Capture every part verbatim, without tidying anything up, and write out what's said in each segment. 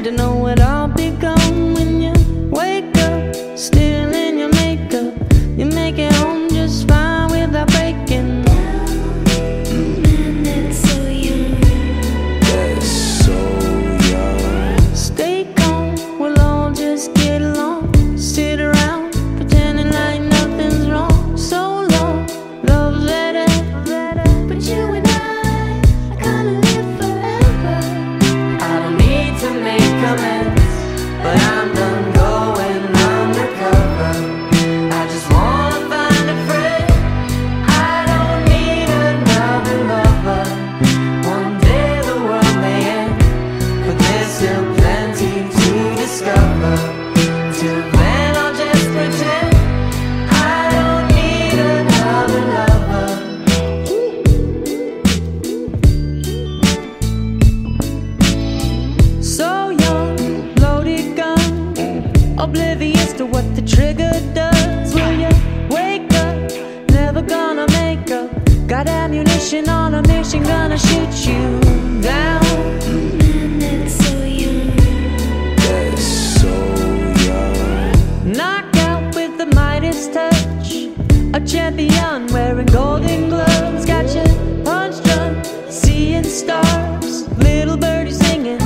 to know what I'll become when you wake up, still in your makeup. You make it home just fine without breaking down. Man, that's so young. That's so young. Stay calm, we'll all just get along. Sit around, pretending like nothing's wrong. So long, love's better. But you and I, I gotta live forever. I don't need to make amends, but I'm done going undercover. I just wanna find a friend. I don't need another lover. One day the world may end, but there's still plenty to discover. Till then I'll just pretend I don't need another lover. So young, loaded gun, oblivious to what the trigger does. Will you wake up? Never gonna make up. Got ammunition on a mission, gonna shoot you down. Man, that's so young. That's so young. Knockout with the Midas touch, a champion wearing golden gloves. Got your punch drunk, seeing stars, little birdie singing.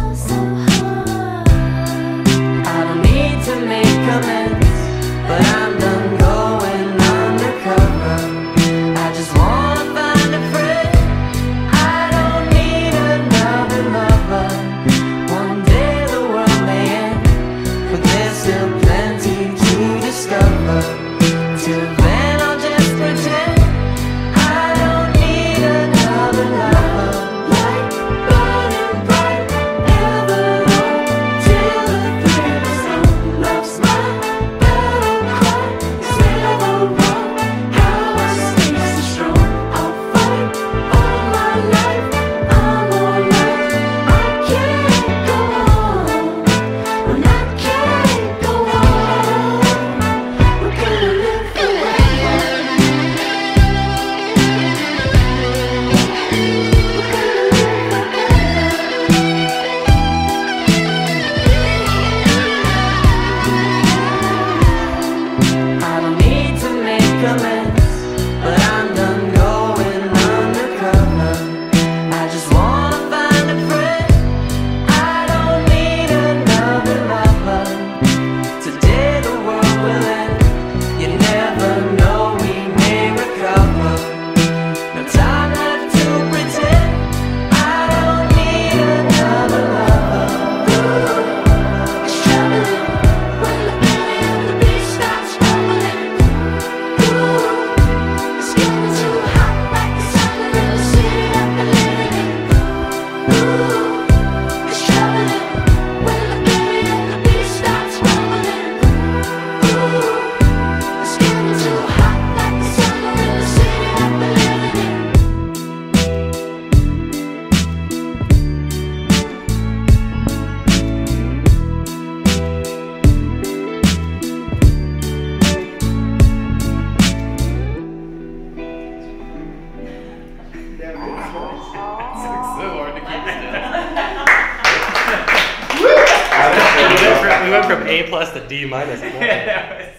I don't need to make amends, but I'm done going undercover. I just wanna find a friend. I don't need another lover. One day the world may end, but there's still plenty to discover. Till then I'll just pretend I don't need another lover. Light burning bright, ever on, till the thrill is on. Love's my battle cry, it's never wrong. How I stay so strong, I'll fight all my life. I'm alright, I can't go on. When I can't go on, we're gonna live forever. I don't need to make amends, but I'm done going undercover. I just wanna find a friend. I don't need another lover. Today the world will end. You never know, we may recover. No time left to pretend. I don't need another lover. Ooh, it's troubling when the belly of the beast starts rumbling. Ooh, it's getting too hot like the summer in the city I've been living in. Ooh, it's troubling when the belly of the beast starts rumbling. Ooh, it's getting too hot like the summer in the city I've been living in. We went from A plus to D minus.